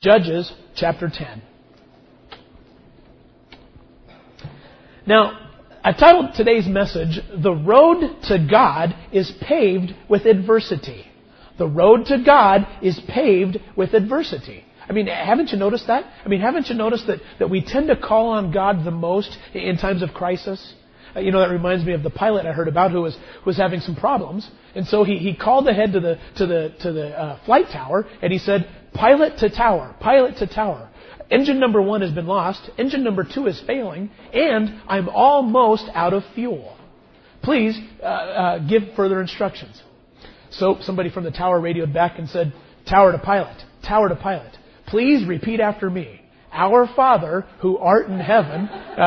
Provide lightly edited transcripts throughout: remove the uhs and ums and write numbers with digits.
Judges chapter 10. Now, I titled today's message, The Road to God is Paved with Adversity. The road to God is paved with adversity. I mean, haven't you noticed that? I mean, haven't you noticed that we tend to call on God the most in times of crisis? That reminds me of the pilot I heard about who was having some problems. And so he called ahead to the flight tower and he said, pilot to tower, pilot to tower. Engine number 1 has been lost. Engine number 2 is failing. And I'm almost out of fuel. Please give further instructions. So somebody from the tower radioed back and said, tower to pilot, tower to pilot. Please repeat after me. Our Father who art in heaven.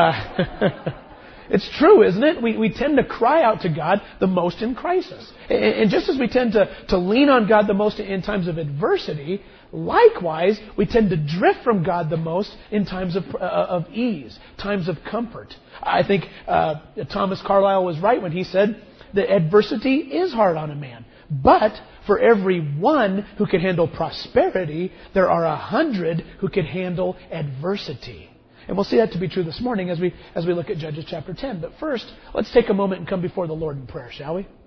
It's true, isn't it? We tend to cry out to God the most in crisis. And just as we tend to lean on God the most in times of adversity, likewise, we tend to drift from God the most in times of ease, times of comfort. I think Thomas Carlyle was right when he said that adversity is hard on a man. But for every one who can handle prosperity, there are 100 who can handle adversity. And we'll see that to be true this morning as we look at Judges chapter 10. But first, let's take a moment and come before the Lord in prayer, shall we?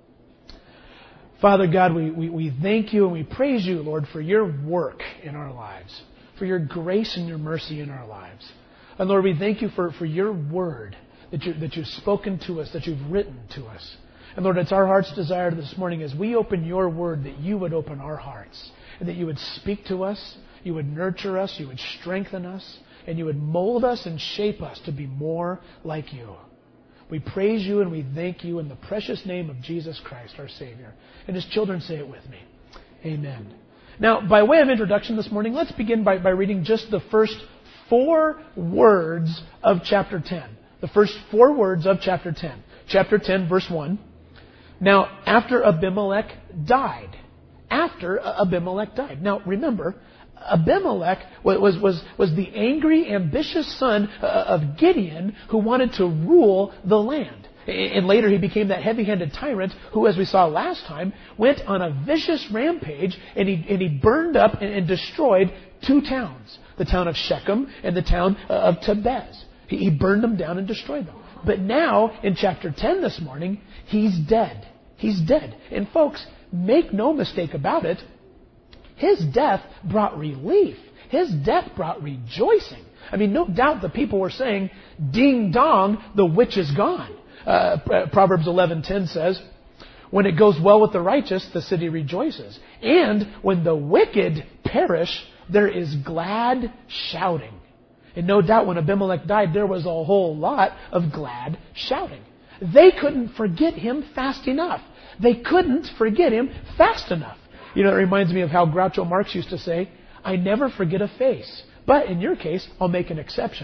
Father God, we thank you and we praise you, Lord, for your work in our lives, for your grace and your mercy in our lives. And Lord, we thank you for your word that you've spoken to us, that you've written to us. And Lord, it's our heart's desire this morning as we open your word that you would open our hearts and that you would speak to us, you would nurture us, you would strengthen us, and you would mold us and shape us to be more like you. We praise you and we thank you in the precious name of Jesus Christ, our Savior. And his children say it with me. Amen. Now, by way of introduction this morning, let's begin by reading just the first 4 words of chapter 10. The first 4 words of chapter 10. Chapter 10, verse 1. Now, after Abimelech died. After Abimelech died. Now, remember, Abimelech was the angry, ambitious son of Gideon who wanted to rule the land. And later he became that heavy-handed tyrant who, as we saw last time, went on a vicious rampage and he burned up and destroyed 2 towns. The town of Shechem and the town of Tebez. He burned them down and destroyed them. But now, in chapter 10 this morning, he's dead. He's dead. And folks, make no mistake about it, his death brought relief. His death brought rejoicing. I mean, no doubt the people were saying, ding dong, the witch is gone. Proverbs 11:10 says, when it goes well with the righteous, the city rejoices. And when the wicked perish, there is glad shouting. And no doubt when Abimelech died, there was a whole lot of glad shouting. They couldn't forget him fast enough. They couldn't forget him fast enough. It reminds me of how Groucho Marx used to say, I never forget a face. But in your case, I'll make an exception.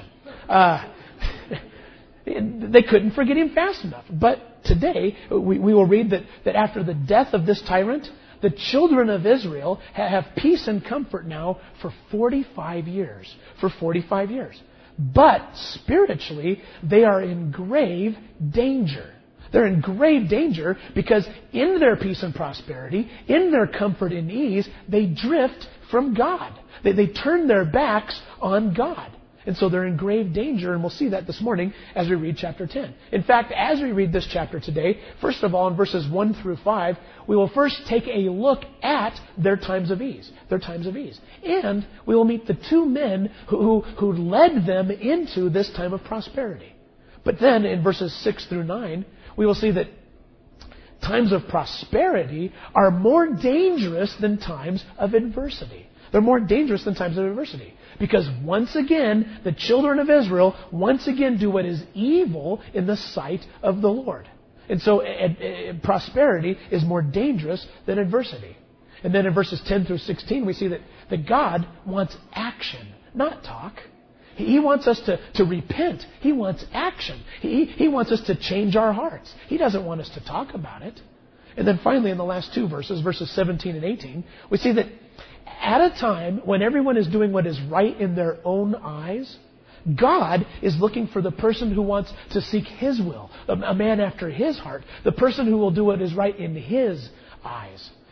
They couldn't forget him fast enough. But today, we will read that after the death of this tyrant, the children of Israel have peace and comfort now for 45 years. For 45 years. But spiritually, they are in grave danger. They're in grave danger because in their peace and prosperity, in their comfort and ease, they drift from God. They turn their backs on God. And so they're in grave danger, and we'll see that this morning as we read chapter 10. In fact, as we read this chapter today, first of all, in verses 1 through 5, we will first take a look at their times of ease. Their times of ease. And we will meet the 2 men who led them into this time of prosperity. But then in verses 6 through 9, we will see that times of prosperity are more dangerous than times of adversity. They're more dangerous than times of adversity. Because once again, the children of Israel once again do what is evil in the sight of the Lord. And so prosperity is more dangerous than adversity. And then in verses 10 through 16, we see that God wants action, not talk. He wants us to repent. He wants action. He wants us to change our hearts. He doesn't want us to talk about it. And then finally, in the last 2 verses, verses 17 and 18, we see that at a time when everyone is doing what is right in their own eyes, God is looking for the person who wants to seek His will, a man after His heart, the person who will do what is right in His eyes.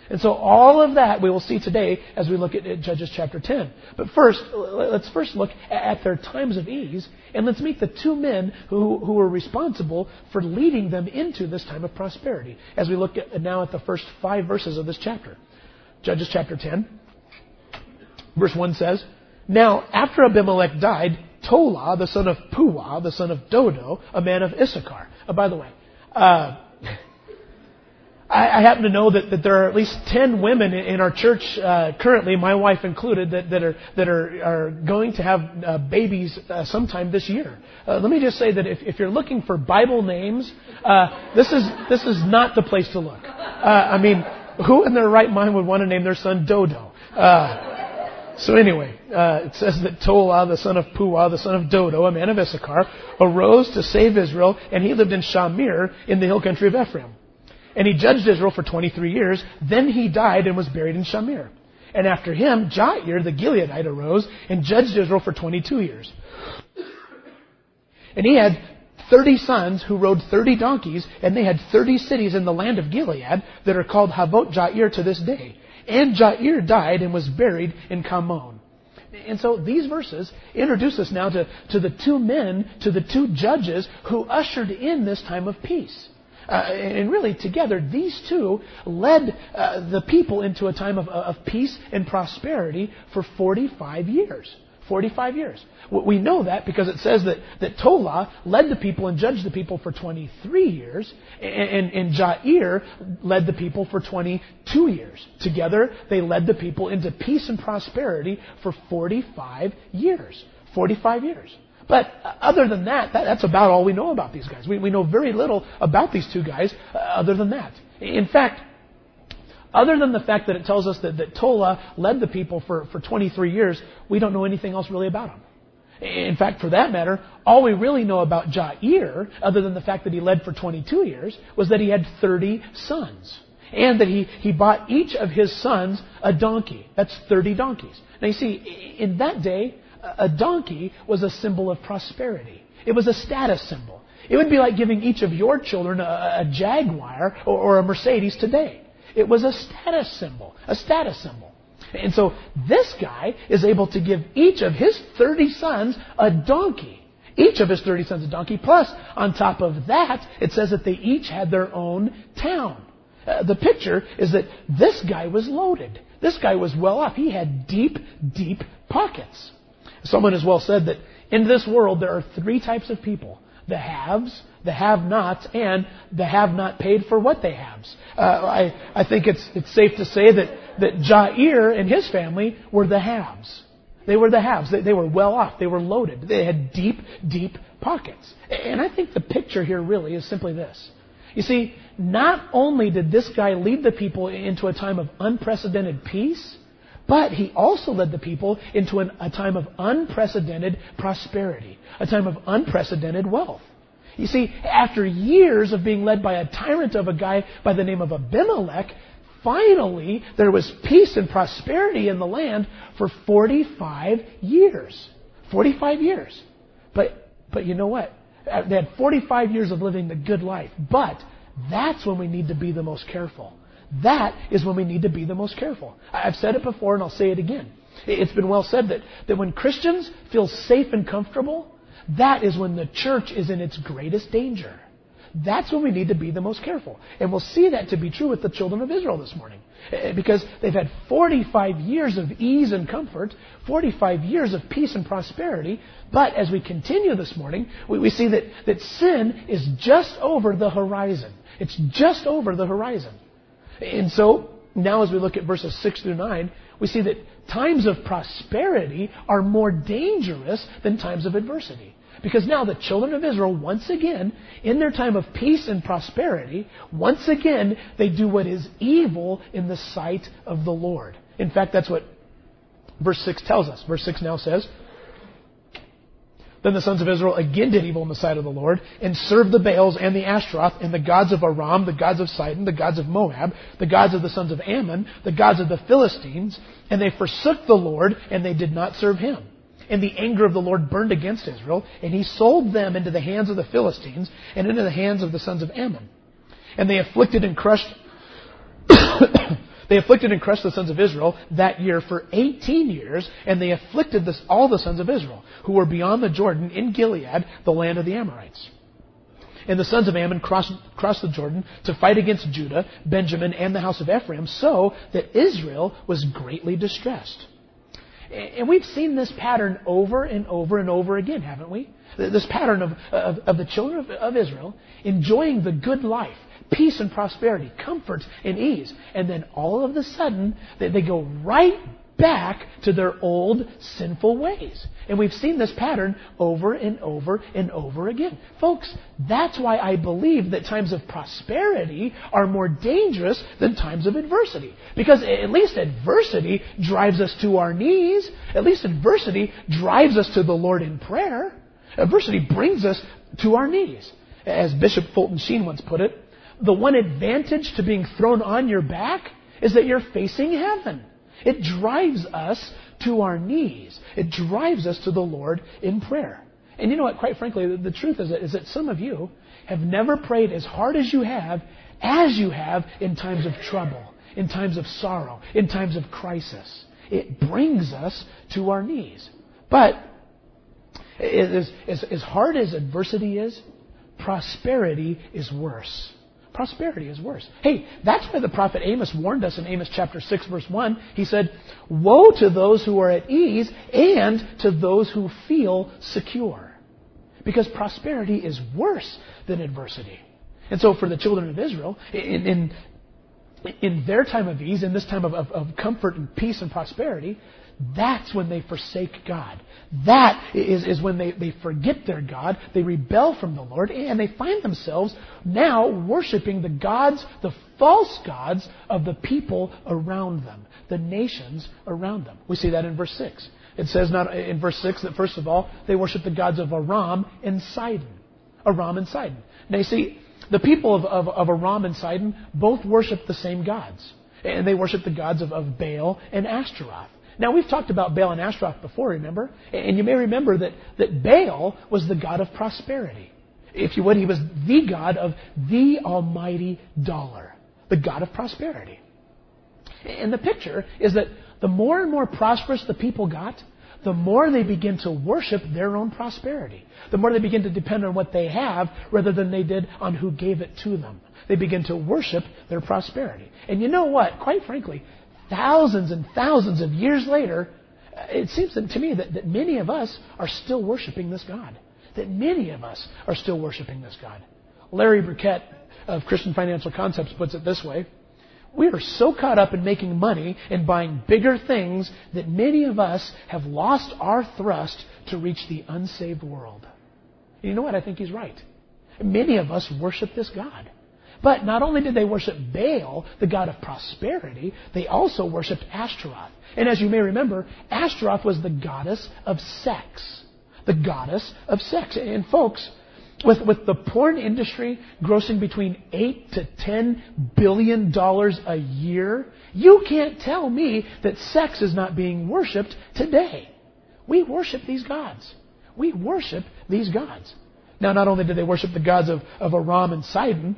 And so all of that we will see today as we look at Judges chapter 10. But let's first look at their times of ease, and let's meet the two men who were responsible for leading them into this time of prosperity, as we look now at the first 5 verses of this chapter. Judges chapter 10, verse 1 says, "Now after Abimelech died, Tola, the son of Puah, the son of Dodo, a man of Issachar." By the way, I happen to know that there are at least 10 women in our church currently, my wife included, that are going to have babies sometime this year. Let me just say that if you're looking for Bible names, this is not the place to look. I mean, who in their right mind would want to name their son Dodo? So anyway, it says that Tola, the son of Puah, the son of Dodo, a man of Issachar, arose to save Israel, and he lived in Shamir in the hill country of Ephraim. And he judged Israel for 23 years. Then he died and was buried in Shamir. And after him, Jair the Gileadite arose and judged Israel for 22 years. And he had 30 sons who rode 30 donkeys, and they had 30 cities in the land of Gilead that are called Havot Jair to this day. And Jair died and was buried in Kamon. And so these verses introduce us now to the two men, to the two judges who ushered in this time of peace. And really, together, these two led the people into a time of peace and prosperity for 45 years. 45 years. We know that because it says that Tola led the people and judged the people for 23 years, and Jair led the people for 22 years. Together, they led the people into peace and prosperity for 45 years. 45 years. But other than that, that's about all we know about these guys. We know very little about these two guys other than that. In fact, other than the fact that it tells us that Tola led the people for 23 years, we don't know anything else really about him. In fact, for that matter, all we really know about Jair, other than the fact that he led for 22 years, was that he had 30 sons. And that he bought each of his sons a donkey. That's 30 donkeys. Now you see, in that day, a donkey was a symbol of prosperity. It was a status symbol. It would be like giving each of your children a Jaguar or a Mercedes today. It was a status symbol. A status symbol. And so this guy is able to give each of his 30 sons a donkey. Each of his 30 sons a donkey. Plus, on top of that, it says that they each had their own town. The picture is that this guy was loaded. This guy was well off. He had deep, deep pockets. Someone has well said that in this world there are 3 types of people. The haves, the have-nots, and the have-not paid for what they haves. I think it's safe to say that Jair and his family were the haves. They were the haves. They were well off. They were loaded. They had deep, deep pockets. And I think the picture here really is simply this. You see, not only did this guy lead the people into a time of unprecedented peace, but he also led the people into a time of unprecedented prosperity, a time of unprecedented wealth. You see, after years of being led by a tyrant of a guy by the name of Abimelech, finally there was peace and prosperity in the land for 45 years. 45 years. But you know what? They had 45 years of living the good life. But that's when we need to be the most careful. That is when we need to be the most careful. I've said it before and I'll say it again. It's been well said that when Christians feel safe and comfortable, that is when the church is in its greatest danger. That's when we need to be the most careful. And we'll see that to be true with the children of Israel this morning. Because they've had 45 years of ease and comfort, 45 years of peace and prosperity. But as we continue this morning, we see that sin is just over the horizon. It's just over the horizon. And so, now as we look at verses 6 through 9, we see that times of prosperity are more dangerous than times of adversity. Because now the children of Israel, once again, in their time of peace and prosperity, once again, they do what is evil in the sight of the Lord. In fact, that's what verse 6 tells us. Verse 6 now says, "Then the sons of Israel again did evil in the sight of the Lord, and served the Baals and the Ashtaroth, and the gods of Aram, the gods of Sidon, the gods of Moab, the gods of the sons of Ammon, the gods of the Philistines, and they forsook the Lord, and they did not serve him. And the anger of the Lord burned against Israel, and he sold them into the hands of the Philistines, and into the hands of the sons of Ammon. And they afflicted and crushed They afflicted and crushed the sons of Israel that year for 18 years, and they afflicted all the sons of Israel, who were beyond the Jordan in Gilead, the land of the Amorites. And the sons of Ammon crossed the Jordan to fight against Judah, Benjamin, and the house of Ephraim, so that Israel was greatly distressed. And we've seen this pattern over and over and over again, haven't we? This pattern of the children of Israel enjoying the good life, peace and prosperity, comfort and ease. And then all of a sudden, they go right back to their old sinful ways. And we've seen this pattern over and over and over again. Folks, that's why I believe that times of prosperity are more dangerous than times of adversity. Because at least adversity drives us to our knees. At least adversity drives us to the Lord in prayer. Adversity brings us to our knees. As Bishop Fulton Sheen once put it, the one advantage to being thrown on your back is that you're facing heaven. It drives us to our knees. It drives us to the Lord in prayer. And you know what? Quite frankly, the truth is that some of you have never prayed as hard as you have in times of trouble, in times of sorrow, in times of crisis. It brings us to our knees. But as hard as adversity is, prosperity is worse. Prosperity is worse. Hey, that's why the prophet Amos warned us in Amos chapter 6, verse 1. He said, "Woe to those who are at ease and to those who feel secure." Because prosperity is worse than adversity. And so for the children of Israel, in their time of ease, in this time of comfort and peace and prosperity, that's when they forsake God. That is when they forget their God, they rebel from the Lord, and they find themselves now worshiping the gods, the false gods of the people around them, the nations around them. We see that in verse 6. It says in verse 6 that first of all, they worship the gods of Aram and Sidon. Aram and Sidon. Now you see, the people of Aram and Sidon both worship the same gods. And they worship the gods of Baal and Ashtaroth. Now, we've talked about Baal and Ashtaroth before, remember? And you may remember that Baal was the god of prosperity. If you would, he was the god of the almighty dollar, the god of prosperity. And the picture is that the more and more prosperous the people got, the more they begin to worship their own prosperity. The more they begin to depend on what they have rather than they did on who gave it to them. They begin to worship their prosperity. And you know what? Quite frankly, thousands and thousands of years later, it seems to me that many of us are still worshiping this God. That many of us are still worshiping this God. Larry Burkett of Christian Financial Concepts puts it this way: we are so caught up in making money and buying bigger things that many of us have lost our thrust to reach the unsaved world. And you know what? I think he's right. Many of us worship this God. But not only did they worship Baal, the god of prosperity, they also worshipped Ashtaroth. And as you may remember, Ashtaroth was the goddess of sex. The goddess of sex. And folks, with the porn industry grossing between $8 to $10 billion a year, you can't tell me that sex is not being worshipped today. We worship these gods. We worship these gods. Now, not only did they worship the gods of Aram and Sidon,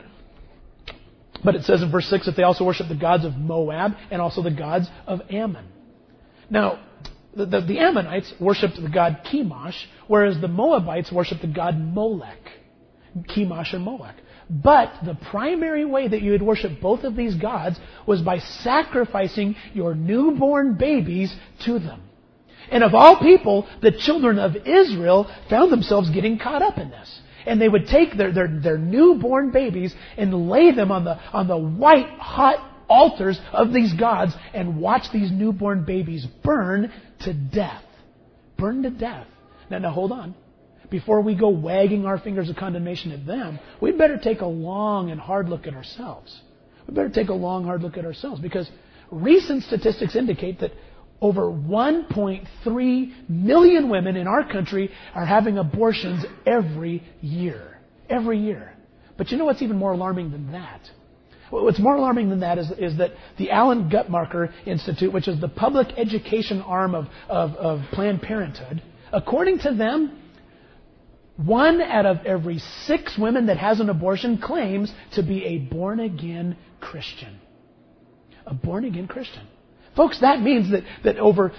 but it says in verse 6 that they also worship the gods of Moab and also the gods of Ammon. Now, the Ammonites worshipped the god Chemosh, whereas the Moabites worshipped the god Molech. Chemosh and Molech. But the primary way that you would worship both of these gods was by sacrificing your newborn babies to them. And of all people, the children of Israel found themselves getting caught up in this. And they would take their newborn babies and lay them on the white hot altars of these gods and watch these newborn babies burn to death. Burn to death. Now hold on. Before we go wagging our fingers of condemnation at them, we'd better take a long and hard look at ourselves. We better take a long, hard look at ourselves, because recent statistics indicate that over 1.3 million women in our country are having abortions every year. Every year. But you know what's even more alarming than that? What's more alarming than that is that the Alan Guttmacher Institute, which is the public education arm of Planned Parenthood, according to them, 1 out of every 6 women that has an abortion claims to be a born-again Christian. a born-again Christian. Folks, that means that over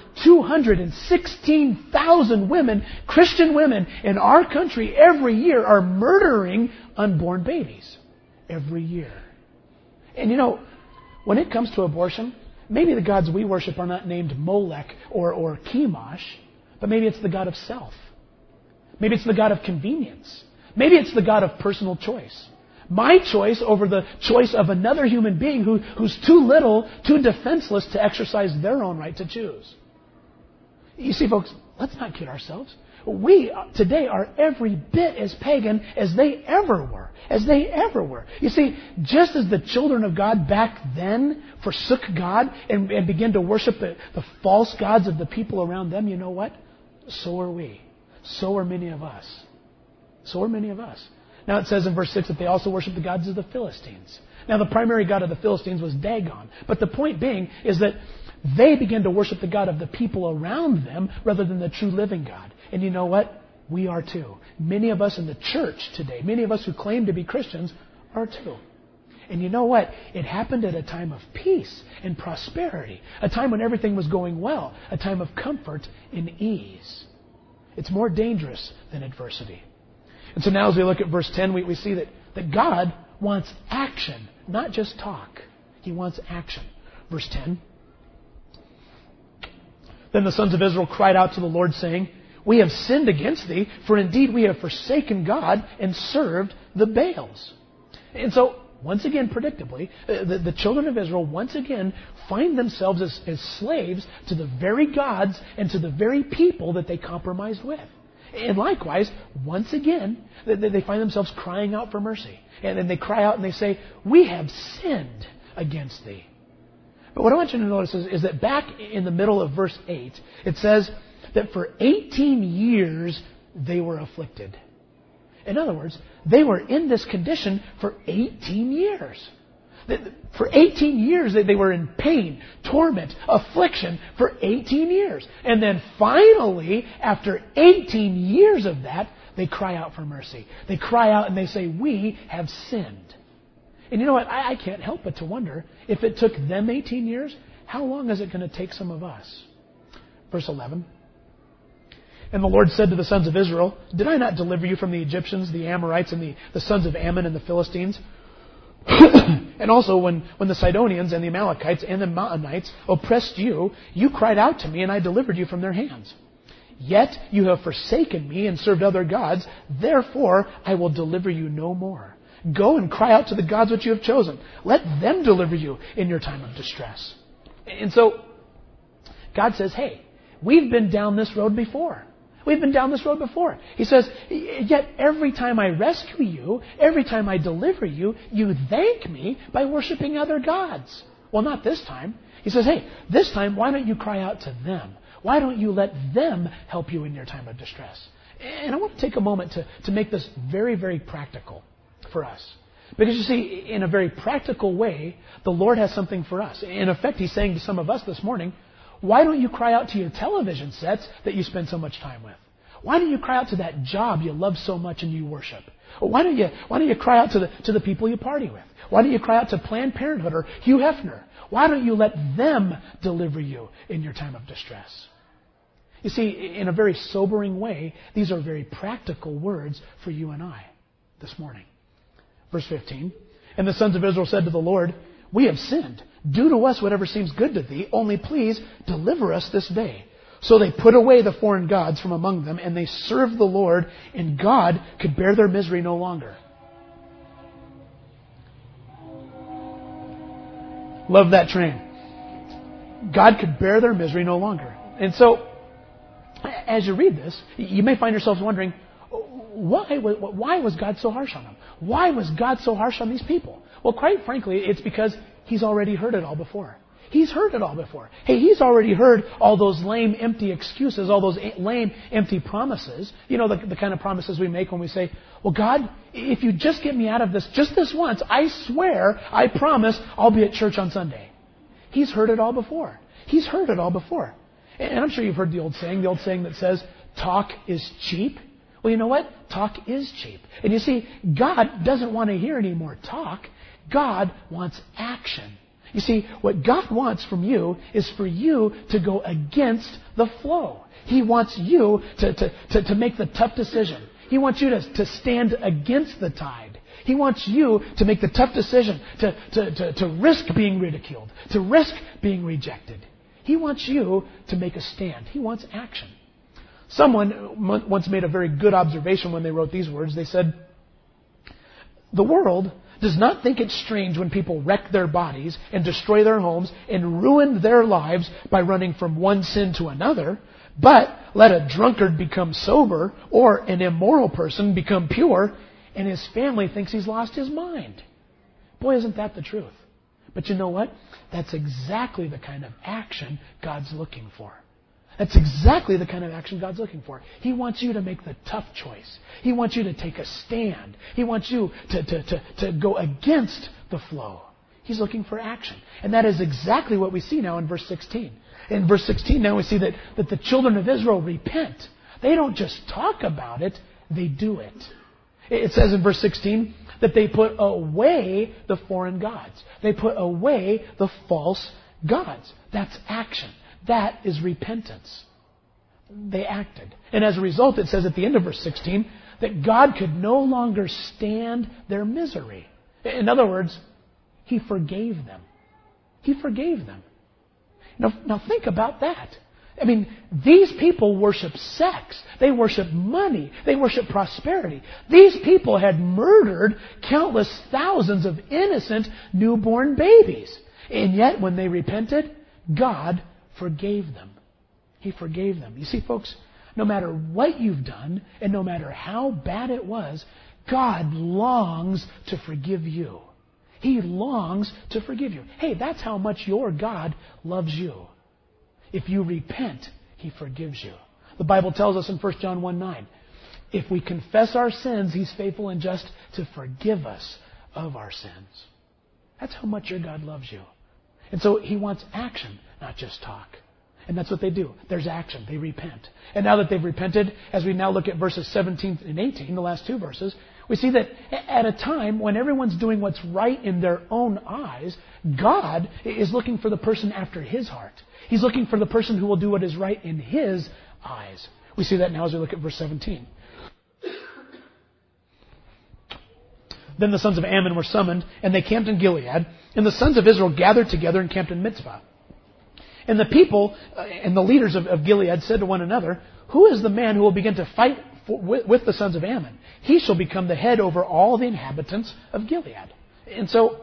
216,000 women, Christian women in our country every year are murdering unborn babies. Every year. And when it comes to abortion, maybe the gods we worship are not named Molech or Chemosh, but maybe it's the god of self. Maybe it's the god of convenience. Maybe it's the god of personal choice. My choice over the choice of another human being who's too little, too defenseless to exercise their own right to choose. You see, folks, let's not kid ourselves. We today are every bit as pagan as they ever were. As they ever were. You see, just as the children of God back then forsook God and began to worship the false gods of the people around them, you know what? So are we. So are many of us. So are many of us. Now it says in verse 6 that they also worship the gods of the Philistines. Now the primary god of the Philistines was Dagon. But the point being is that they began to worship the God of the people around them rather than the true living God. And you know what? We are too. Many of us in the church today, many of us who claim to be Christians, are too. And you know what? It happened at a time of peace and prosperity, a time when everything was going well, a time of comfort and ease. It's more dangerous than adversity. And so now as we look at verse 10, we see that God wants action, not just talk. He wants action. Verse 10. Then the sons of Israel cried out to the Lord, saying, "We have sinned against thee, for indeed we have forsaken God and served the Baals." And so, once again, predictably, the children of Israel once again find themselves as slaves to the very gods and to the very people that they compromised with. And likewise, once again, they find themselves crying out for mercy. And then they cry out and they say, "We have sinned against thee." But what I want you to notice is that back in the middle of verse 8, it says that for 18 years they were afflicted. In other words, they were in this condition for 18 years. For 18 years they were in pain, torment, affliction for 18 years. And then finally, after 18 years of that, they cry out for mercy. They cry out and they say, "We have sinned." And you know what? I can't help but to wonder, if it took them 18 years, how long is it going to take some of us? Verse 11. And the Lord said to the sons of Israel, "Did I not deliver you from the Egyptians, the Amorites, and the sons of Ammon and the Philistines? And also when the Sidonians and the Amalekites and the Maonites oppressed you, you cried out to me and I delivered you from their hands. Yet you have forsaken me and served other gods, therefore I will deliver you no more. Go and cry out to the gods which you have chosen. Let them deliver you in your time of distress." And so God says, hey, we've been down this road before. We've been down this road before. He says, yet every time I rescue you, every time I deliver you, you thank me by worshiping other gods. Well, not this time. He says, hey, this time, why don't you cry out to them? Why don't you let them help you in your time of distress? And I want to take a moment to make this very, very practical for us. Because you see, in a very practical way, the Lord has something for us. In effect, He's saying to some of us this morning, why don't you cry out to your television sets that you spend so much time with? Why don't you cry out to that job you love so much and you worship? Or why don't you cry out to the people you party with? Why don't you cry out to Planned Parenthood or Hugh Hefner? Why don't you let them deliver you in your time of distress? You see, in a very sobering way, these are very practical words for you and I this morning. Verse 15, and the sons of Israel said to the Lord, "We have sinned. Do to us whatever seems good to thee, only please deliver us this day." So they put away the foreign gods from among them, and they served the Lord, and God could bear their misery no longer. Love that train. God could bear their misery no longer. And so, as you read this, you may find yourselves wondering, why was God so harsh on them? Why was God so harsh on these people? Well, quite frankly, it's because He's already heard it all before. He's heard it all before. Hey, He's already heard all those lame, empty excuses, all those lame, empty promises. You know, the kind of promises we make when we say, well, God, if you just get me out of this just this once, I swear, I promise, I'll be at church on Sunday. He's heard it all before. He's heard it all before. And I'm sure you've heard the old saying that says, talk is cheap. Well, you know what? Talk is cheap. And you see, God doesn't want to hear any more talk. God wants action. You see, what God wants from you is for you to go against the flow. He wants you to make the tough decision. He wants you to stand against the tide. He wants you to make the tough decision, to risk being ridiculed, to risk being rejected. He wants you to make a stand. He wants action. Someone once made a very good observation when they wrote these words. They said, "The world does not think it's strange when people wreck their bodies and destroy their homes and ruin their lives by running from one sin to another, but let a drunkard become sober or an immoral person become pure, and his family thinks he's lost his mind." Boy, isn't that the truth? But you know what? That's exactly the kind of action God's looking for. That's exactly the kind of action God's looking for. He wants you to make the tough choice. He wants you to take a stand. He wants you to go against the flow. He's looking for action. And that is exactly what we see now in verse 16. In verse 16 now we see that the children of Israel repent. They don't just talk about it, they do it. It says in verse 16 that they put away the foreign gods. They put away the false gods. That's action. That is repentance. They acted. And as a result, it says at the end of verse 16 that God could no longer stand their misery. In other words, He forgave them. He forgave them. Now think about that. I mean, these people worship sex. They worship money. They worship prosperity. These people had murdered countless thousands of innocent newborn babies. And yet, when they repented, God forgave them. He forgave them. You see, folks, no matter what you've done and no matter how bad it was, God longs to forgive you. He longs to forgive you. Hey, that's how much your God loves you. If you repent, He forgives you. The Bible tells us in 1 John 1:9, if we confess our sins, He's faithful and just to forgive us of our sins. That's how much your God loves you. And so He wants action, not just talk. And that's what they do. There's action. They repent. And now that they've repented, as we now look at verses 17 and 18, the last two verses, we see that at a time when everyone's doing what's right in their own eyes, God is looking for the person after His heart. He's looking for the person who will do what is right in His eyes. We see that now as we look at verse 17. Then the sons of Ammon were summoned, and they camped in Gilead, and the sons of Israel gathered together and camped in Mitzvah. And the people and the leaders of Gilead said to one another, "Who is the man who will begin to fight with the sons of Ammon? He shall become the head over all the inhabitants of Gilead." And so,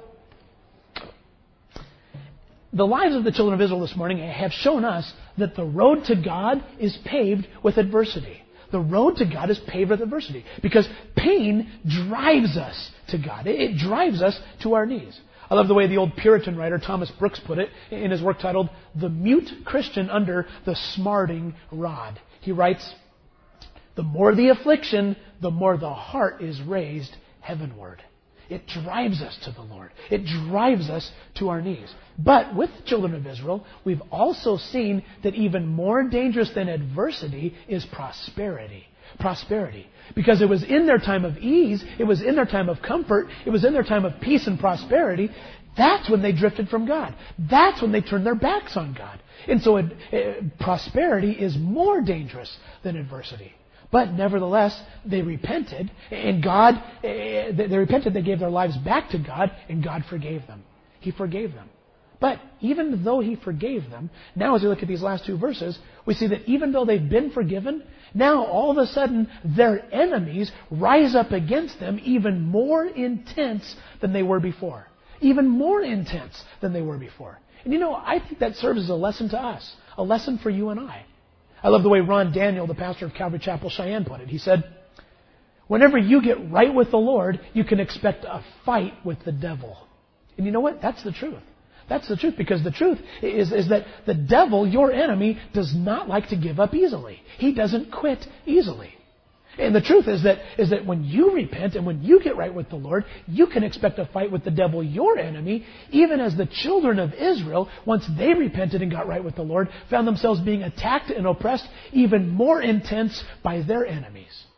the lives of the children of Israel this morning have shown us that the road to God is paved with adversity. The road to God is paved with adversity because pain drives us to God. It drives us to our knees. I love the way the old Puritan writer Thomas Brooks put it in his work titled "The Mute Christian Under the Smarting Rod." He writes, "The more the affliction, the more the heart is raised heavenward." It drives us to the Lord. It drives us to our knees. But with the children of Israel, we've also seen that even more dangerous than adversity is prosperity. Prosperity. Because it was in their time of ease, it was in their time of comfort, it was in their time of peace and prosperity, that's when they drifted from God. That's when they turned their backs on God. And so prosperity is more dangerous than adversity. But nevertheless, they repented, and they repented, they gave their lives back to God, and God forgave them. He forgave them. But even though He forgave them, now as we look at these last two verses, we see that even though they've been forgiven, now all of a sudden their enemies rise up against them even more intense than they were before. Even more intense than they were before. And you know, I think that serves as a lesson to us. A lesson for you and I. I love the way Ron Daniel, the pastor of Calvary Chapel Cheyenne, put it. He said, whenever you get right with the Lord, you can expect a fight with the devil. And you know what? That's the truth. That's the truth, because the truth is that the devil, your enemy, does not like to give up easily. He doesn't quit easily. And the truth is that when you repent and when you get right with the Lord, you can expect a fight with the devil, your enemy, even as the children of Israel, once they repented and got right with the Lord, found themselves being attacked and oppressed even more intense by their enemies.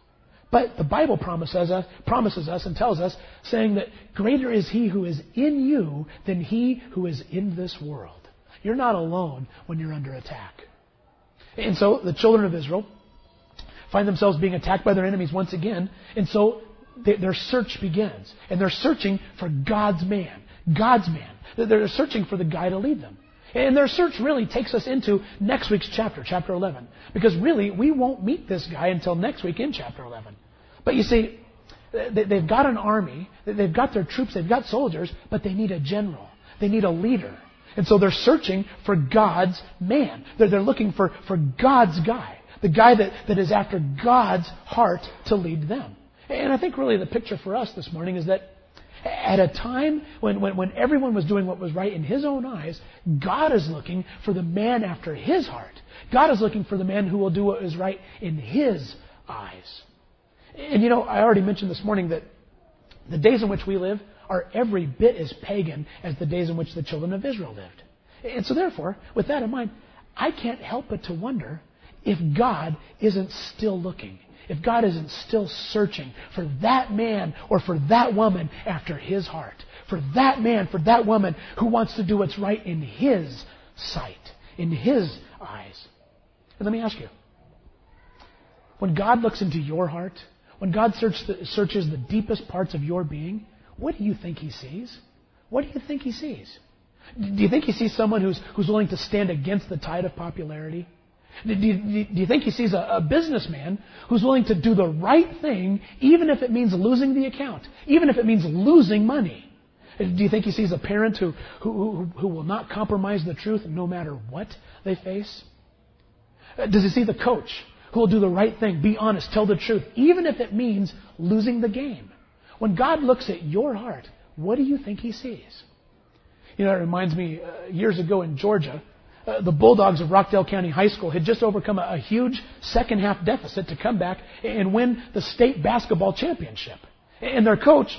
But the Bible promises us and tells us, saying that greater is He who is in you than he who is in this world. You're not alone when you're under attack. And so the children of Israel find themselves being attacked by their enemies once again. And so their search begins. And they're searching for God's man. God's man. They're searching for the guy to lead them. And their search really takes us into next week's chapter 11. Because really, we won't meet this guy until next week in chapter 11. But you see, they've got an army, they've got their troops, they've got soldiers, but they need a general. They need a leader. And so they're searching for God's man. They're looking for God's guy. The guy that is after God's heart to lead them. And I think really the picture for us this morning is that at a time when everyone was doing what was right in His own eyes, God is looking for the man after His heart. God is looking for the man who will do what is right in His eyes. And I already mentioned this morning that the days in which we live are every bit as pagan as the days in which the children of Israel lived. And so therefore, with that in mind, I can't help but to wonder if God isn't still looking. If God isn't still searching for that man or for that woman after His heart. For that man, for that woman who wants to do what's right in His sight, in His eyes. And let me ask you, when God looks into your heart, when God searches the deepest parts of your being, what do you think He sees? What do you think He sees? Do you think He sees someone who's willing to stand against the tide of popularity? Do you think He sees a businessman who's willing to do the right thing even if it means losing the account, even if it means losing money? Do you think He sees a parent who will not compromise the truth no matter what they face? Does He see the coach who will do the right thing, be honest, tell the truth, even if it means losing the game? When God looks at your heart, what do you think He sees? It reminds me, years ago in Georgia, the Bulldogs of Rockdale County High School had just overcome a huge second half deficit to come back and win the state basketball championship. And their coach,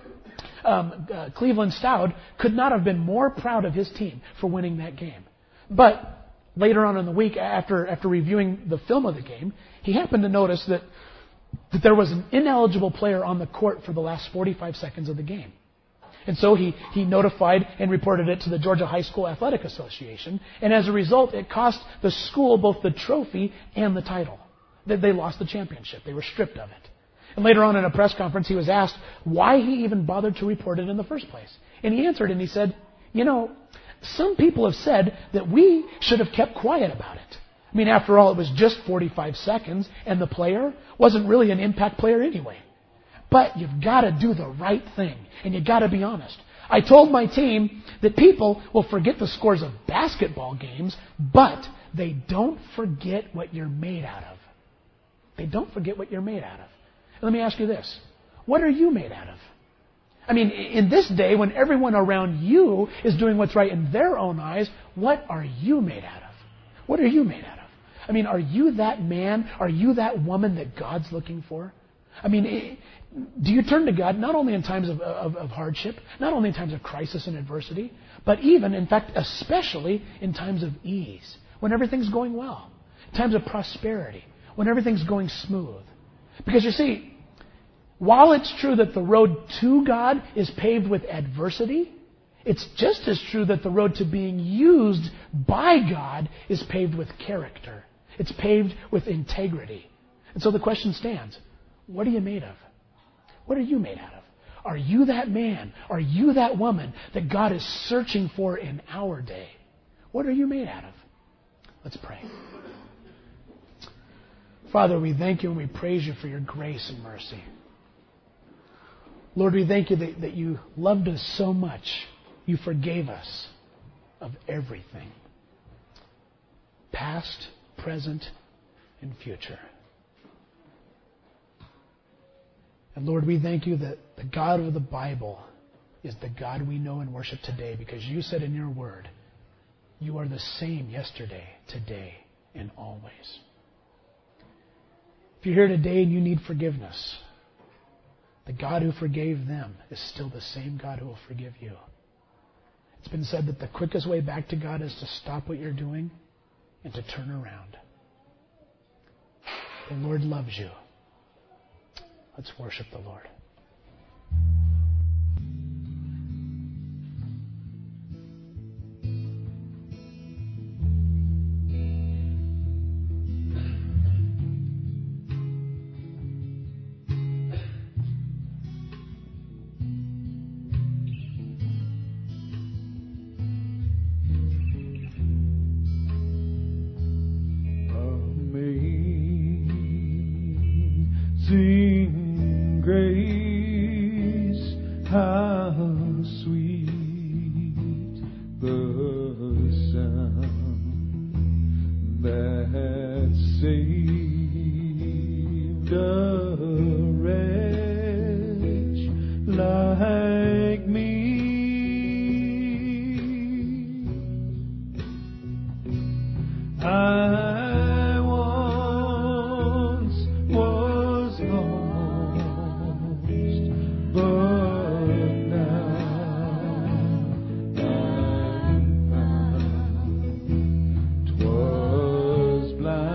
Cleveland Stout, could not have been more proud of his team for winning that game. But later on in the week, after reviewing the film of the game, he happened to notice that there was an ineligible player on the court for the last 45 seconds of the game. And so he notified and reported it to the Georgia High School Athletic Association. And as a result, it cost the school both the trophy and the title. They lost the championship. They were stripped of it. And later on in a press conference, he was asked why he even bothered to report it in the first place. And he answered and he said, some people have said that we should have kept quiet about it. I mean, after all, it was just 45 seconds, and the player wasn't really an impact player anyway. But you've got to do the right thing, and you've got to be honest. I told my team that people will forget the scores of basketball games, but they don't forget what you're made out of. They don't forget what you're made out of. And let me ask you this. What are you made out of? I mean, in this day, when everyone around you is doing what's right in their own eyes, what are you made out of? What are you made out of? I mean, are you that man? Are you that woman that God's looking for? I mean, do you turn to God not only in times of hardship, not only in times of crisis and adversity, but even, in fact, especially in times of ease, when everything's going well, in times of prosperity, when everything's going smooth? Because you see, while it's true that the road to God is paved with adversity, it's just as true that the road to being used by God is paved with character. It's paved with integrity. And so the question stands, what are you made of? What are you made out of? Are you that man? Are you that woman that God is searching for in our day? What are you made out of? Let's pray. Father, we thank you and we praise you for your grace and mercy. Lord, we thank you that you loved us so much. You forgave us of everything. Past, present, and future. And Lord, we thank you that the God of the Bible is the God we know and worship today, because you said in your word, you are the same yesterday, today, and always. If you're here today and you need forgiveness, the God who forgave them is still the same God who will forgive you. It's been said that the quickest way back to God is to stop what you're doing and to turn around. The Lord loves you. Let's worship the Lord. Amazing grace, how sweet the sound that saved a wretch like me. I once was lost, but now I'm found. 'Twas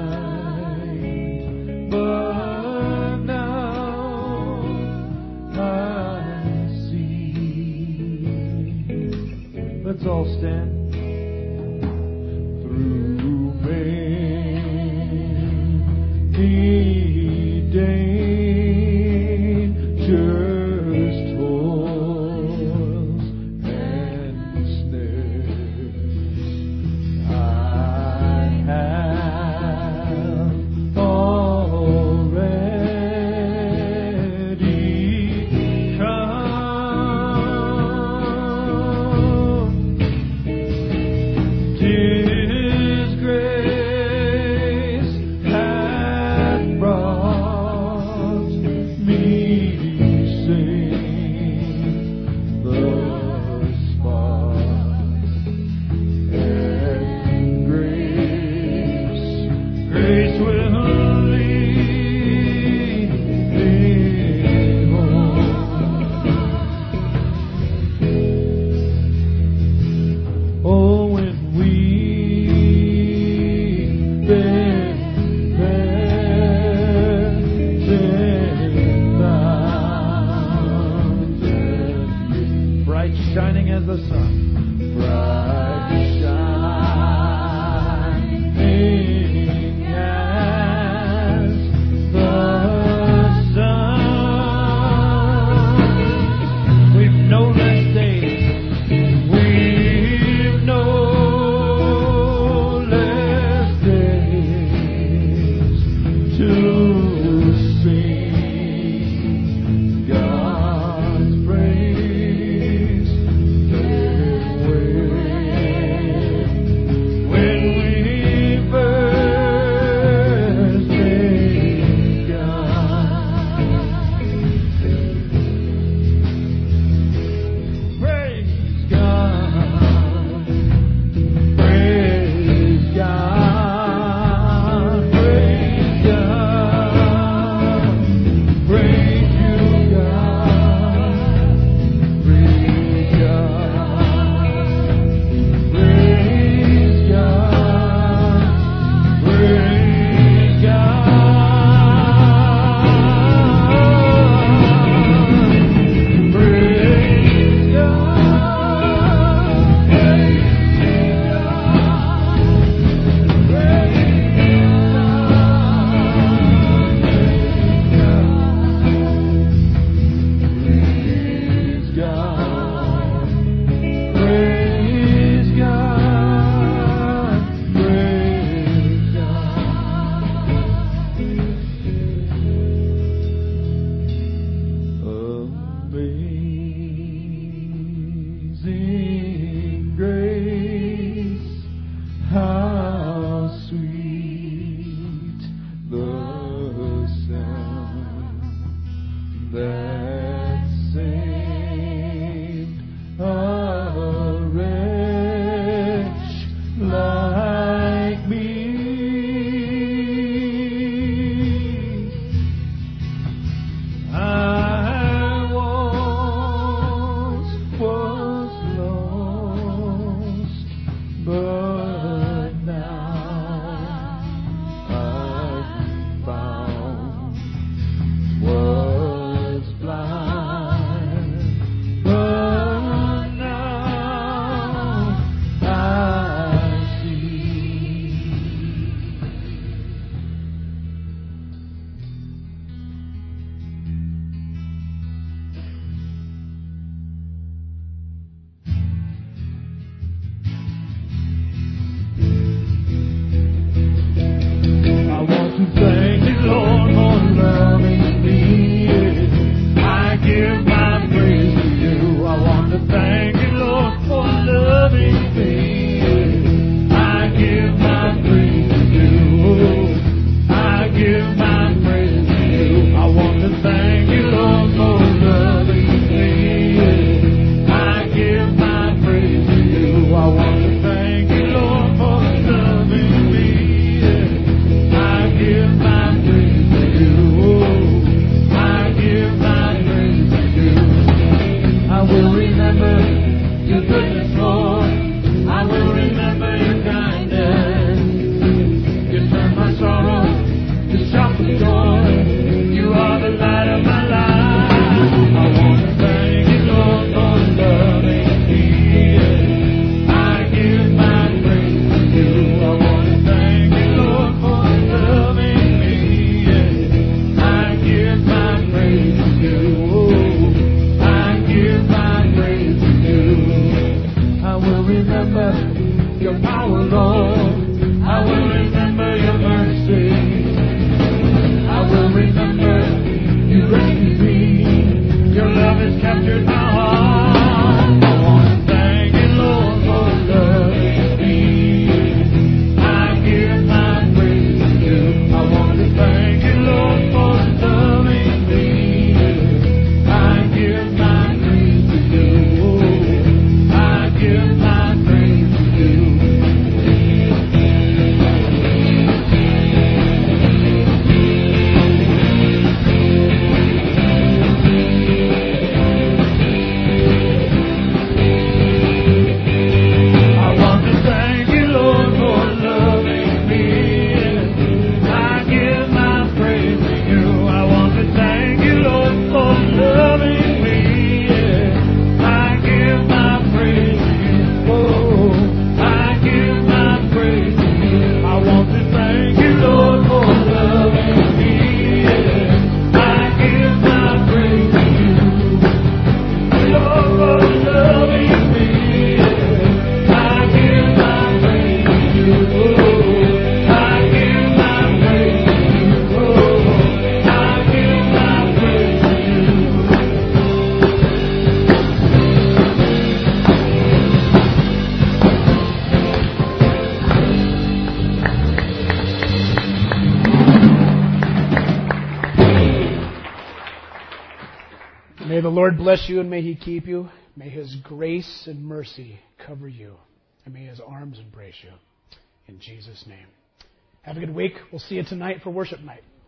blind, but now I see. Let's all stand. Through many dangers, toils, and snares, I have already come. 'Tis grace hath brought give my praise to you. I want to thank you, Lord, for loving me. I give my praise to you. I want to thank you, Lord, for loving me. I give my praise to you. I give my praise to you. I will remember your goodness, Lord. I will remember your kindness. You turn my sorrow to shout for joy. You are the light of my life. I want to thank you, Lord, for loving me. I give my praise to you. I want to thank you, Lord, for loving me. I give my praise to you. I give my praise to you. I will remember your power, Lord. I will remember your mercy. I will remember you rescued me. Your love has captured my heart. I want to thank you, Lord, for loving me. I give my praise to you. I want to thank you, Lord, for loving me. I give my praise to you. I give my praise to you. I want to thank you, Lord, for loving me. I give my praise to you. I want to thank you, Lord, for loving me. I give my praise to you. Oh, I give my praise to you. I want to thank you, Lord, for loving me. I give my praise to you. Lord, for loving me. I give my praise to you. I give my praise to you. I give my praise to you. May the Lord bless you and may He keep you. May His grace and mercy cover you. And may His arms embrace you. In Jesus' name. Have a good week. We'll see you tonight for worship night.